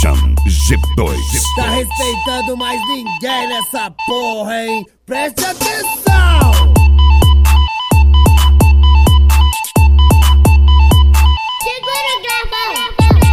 Constellation G2. Tá respeitando mais ninguém nessa porra, hein? Preste atenção! Segura o gravão.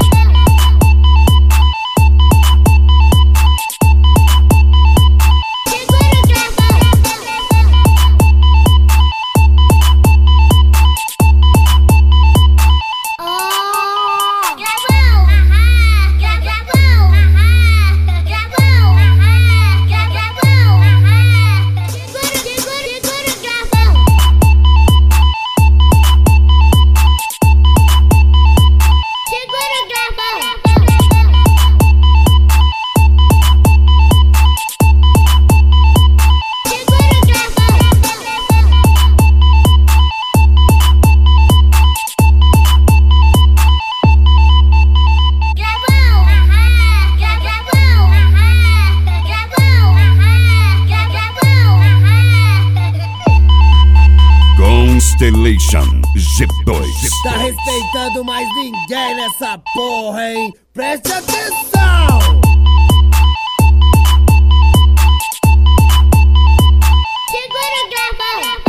Constellation G2. Tá respeitando mais ninguém nessa porra, hein? Preste atenção! Segura o gravão.